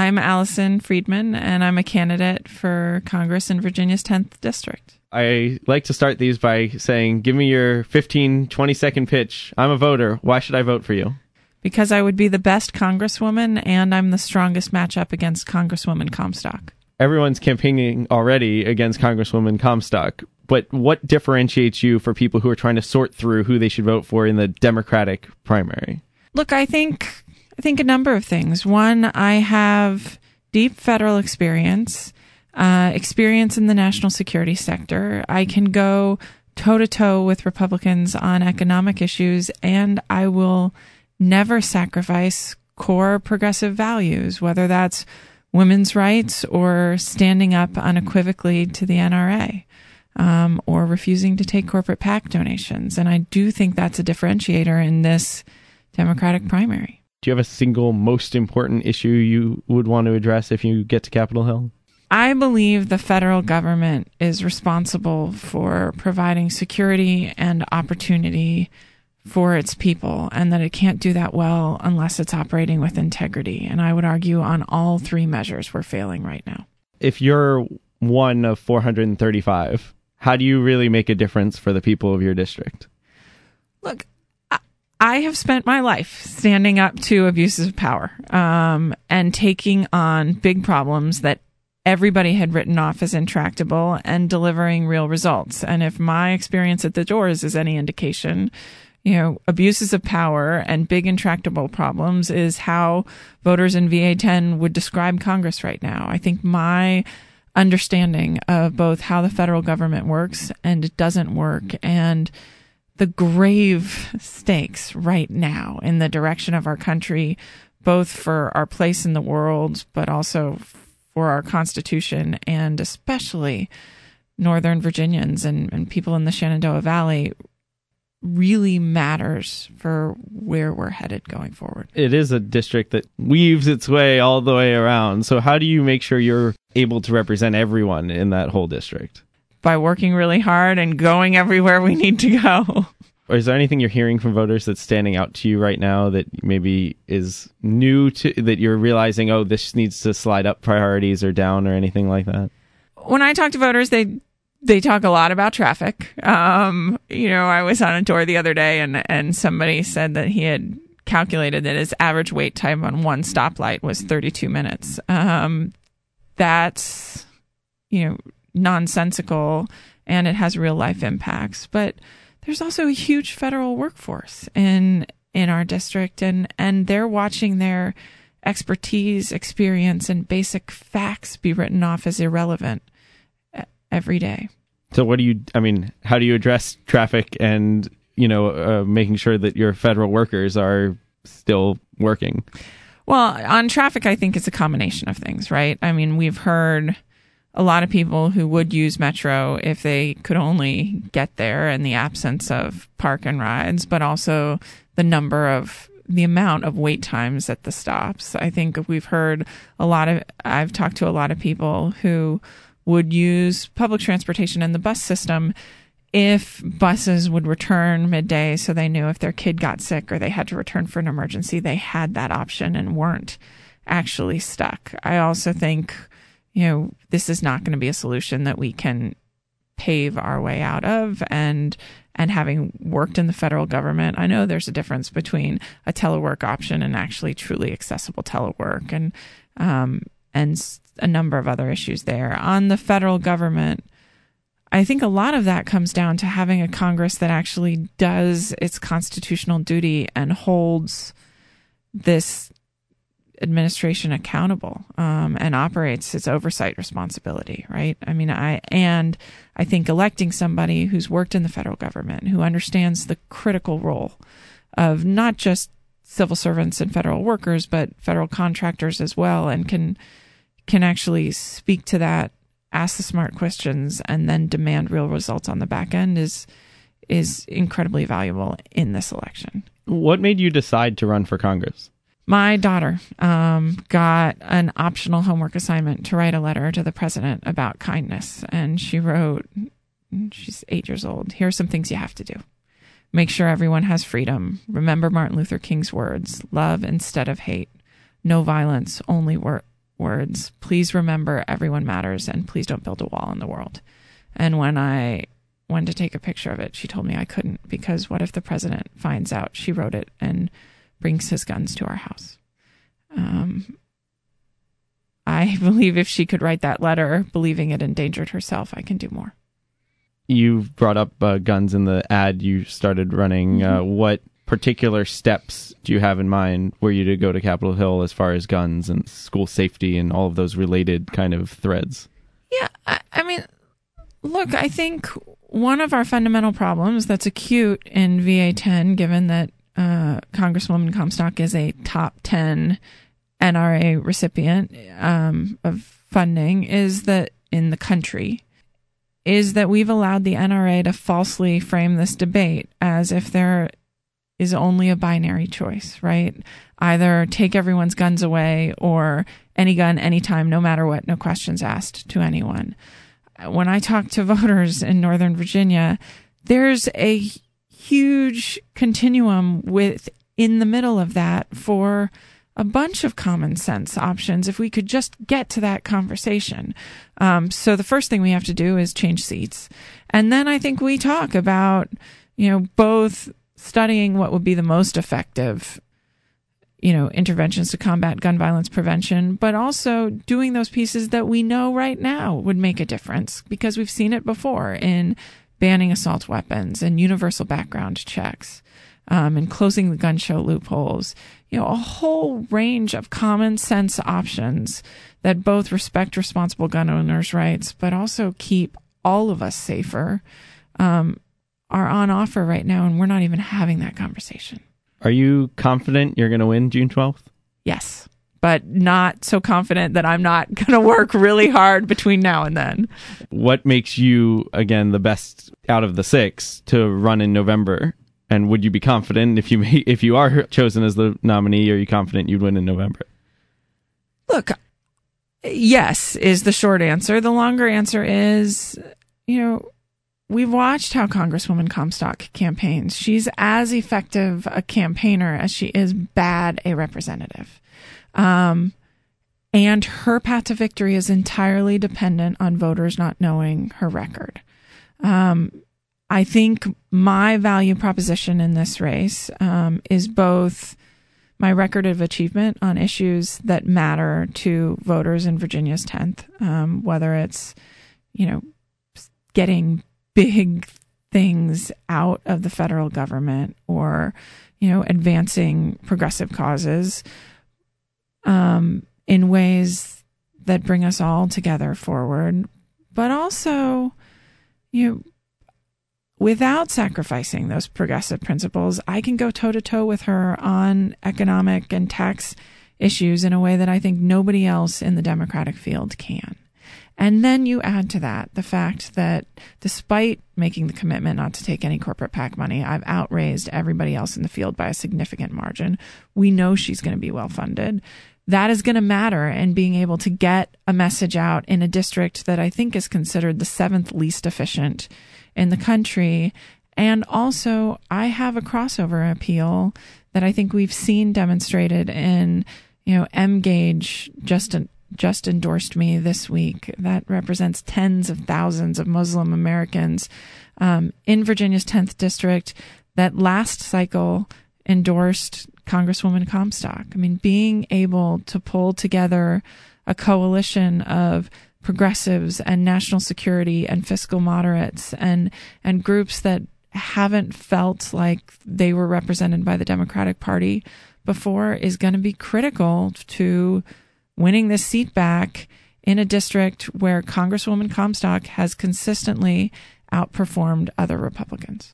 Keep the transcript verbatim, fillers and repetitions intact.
I'm Allison Friedman, and I'm a candidate for Congress in Virginia's tenth District. I like to start these by saying, give me your fifteen, twenty second pitch. I'm a voter. Why should I vote for you? Because I would be the best Congresswoman, and I'm the strongest matchup against Congresswoman Comstock. Everyone's campaigning already against Congresswoman Comstock, but what differentiates you for people who are trying to sort through who they should vote for in the Democratic primary? Look, I think I think a number of things. One, I have deep federal experience, uh, experience in the national security sector. I can go toe-to-toe with Republicans on economic issues, and I will never sacrifice core progressive values, whether that's women's rights or standing up unequivocally to the N R A, um, or refusing to take corporate PAC donations. And I do think that's a differentiator in this Democratic primary. Do you have a single most important issue you would want to address if you get to Capitol Hill? I believe the federal government is responsible for providing security and opportunity for its people, and that it can't do that well unless it's operating with integrity. And I would argue on all three measures we're failing right now. If you're one of four hundred thirty-five, how do you really make a difference for the people of your district? Look, I, I have spent my life standing up to abuses of power um, and taking on big problems that everybody had written off as intractable and delivering real results. And if my experience at the doors is any indication, you know, abuses of power and big intractable problems is how voters in V A ten would describe Congress right now. I think my understanding of both how the federal government works and it doesn't work, and the grave stakes right now in the direction of our country, both for our place in the world, but also for our Constitution, and especially Northern Virginians and, and people in the Shenandoah Valley, really matters for where we're headed going forward. It is a district that weaves its way all the way around. So how do you make sure you're able to represent everyone in that whole district? By working really hard and going everywhere we need to go. Or is there anything you're hearing from voters that's standing out to you right now that maybe is new to, that you're realizing, oh, this needs to slide up priorities or down or anything like that? When I talk to voters, they They talk a lot about traffic. Um, you know, I was on a tour the other day and, and somebody said that he had calculated that his average wait time on one stoplight was thirty-two minutes. Um, that's, you know, nonsensical, and it has real life impacts. But there's also a huge federal workforce in in our district, and, and they're watching their expertise, experience, and basic facts be written off as irrelevant every day. So what do you, I mean, how do you address traffic and, you know, uh, making sure that your federal workers are still working? Well, on traffic, I think it's a combination of things, right? I mean, we've heard a lot of people who would use Metro if they could only get there in the absence of park and rides, but also the number of the amount of wait times at the stops. I think we've heard a lot of, I've talked to a lot of people who would use public transportation and the bus system if buses would return midday, so they knew if their kid got sick or they had to return for an emergency, they had that option and weren't actually stuck. I also think, you know, this is not going to be a solution that we can pave our way out of. And and having worked in the federal government, I know there's a difference between a telework option and actually truly accessible telework, and um, and a number of other issues there. On the federal government, I think a lot of that comes down to having a Congress that actually does its constitutional duty and holds this administration accountable, um, and operates its oversight responsibility, right? I mean, I, and I think electing somebody who's worked in the federal government, who understands the critical role of not just civil servants and federal workers, but federal contractors as well, and can can actually speak to that, ask the smart questions, and then demand real results on the back end is is incredibly valuable in this election. What made you decide to run for Congress? My daughter um, got an optional homework assignment to write a letter to the president about kindness. And she wrote, she's eight years old, here are some things you have to do. Make sure everyone has freedom. Remember Martin Luther King's words, love instead of hate. No violence, only wor- words, please remember everyone matters and please don't build a wall in the world. And when I went to take a picture of it, she told me I couldn't, because what if the president finds out she wrote it and brings his guns to our house? Um, I believe if she could write that letter, believing it endangered herself, I can do more. You brought up uh, guns in the ad you started running. Mm-hmm. Uh, what particular steps do you have in mind were you to go to Capitol Hill as far as guns and school safety and all of those related kind of threads? Yeah, I, I mean, look, I think one of our fundamental problems that's acute in V A ten, given that uh, Congresswoman Comstock is a top ten N R A recipient um, of funding, is that in the country, is that we've allowed the N R A to falsely frame this debate as if there is only a binary choice, right? Either take everyone's guns away or any gun, anytime, no matter what, no questions asked to anyone. When I talk to voters in Northern Virginia, there's a huge continuum with in the middle of that for a bunch of common sense options if we could just get to that conversation. Um, so the first thing we have to do is change seats. And then I think we talk about, you know, both studying what would be the most effective, you know, interventions to combat gun violence prevention, but also doing those pieces that we know right now would make a difference because we've seen it before in banning assault weapons and universal background checks, um, and closing the gun show loopholes. You know, a whole range of common sense options that both respect responsible gun owners' rights, but also keep all of us safer, um, are on offer right now, and we're not even having that conversation. Are you confident you're going to win June twelfth? Yes, but not so confident that I'm not going to work really hard between now and then. What makes you, again, the best out of the six to run in November? And would you be confident if you may, if you are chosen as the nominee, are you confident you'd win in November? Look, yes is the short answer. The longer answer is, you know, we've watched how Congresswoman Comstock campaigns. She's as effective a campaigner as she is bad a representative. Um, and her path to victory is entirely dependent on voters not knowing her record. Um, I think my value proposition in this race um, is both my record of achievement on issues that matter to voters in Virginia's tenth, um, whether it's, you know, getting big things out of the federal government or, you know, advancing progressive causes um, in ways that bring us all together forward, but also, you know, without sacrificing those progressive principles, I can go toe-to-toe with her on economic and tax issues in a way that I think nobody else in the Democratic field can. And then you add to that the fact that despite making the commitment not to take any corporate PAC money, I've outraised everybody else in the field by a significant margin. We know she's going to be well-funded. That is going to matter in being able to get a message out in a district that I think is considered the seventh least efficient in the country. And also, I have a crossover appeal that I think we've seen demonstrated in, you know, M-Gage just a, just endorsed me this week. That represents tens of thousands of Muslim Americans um, in Virginia's tenth district that last cycle endorsed Congresswoman Comstock. I mean, being able to pull together a coalition of progressives and national security and fiscal moderates and and groups that haven't felt like they were represented by the Democratic Party before is going to be critical to winning this seat back in a district where Congresswoman Comstock has consistently outperformed other Republicans.